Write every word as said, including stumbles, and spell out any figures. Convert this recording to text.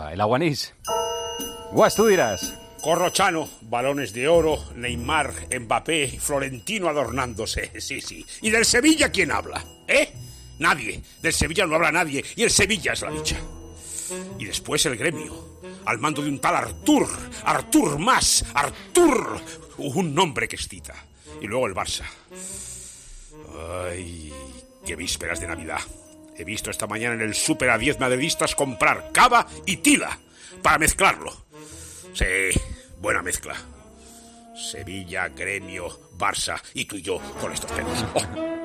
Europa, el aguanís. Guas, tú dirás. Corrochano, balones de oro, Neymar, Mbappé, Florentino adornándose, sí, sí. ¿Y del Sevilla quién habla? ¿Eh? Nadie. Del Sevilla no habla nadie, y el Sevilla es la dicha. Y después el Gremio, al mando de un tal Artur, Artur más, Artur, un nombre que excita. Y luego el Barça. Ay, qué vísperas de Navidad. He visto esta mañana en el súper a diez madridistas comprar cava y tila para mezclarlo. Sí, buena mezcla. Sevilla, Gremio, Barça y tú y yo con estos temas. Oh.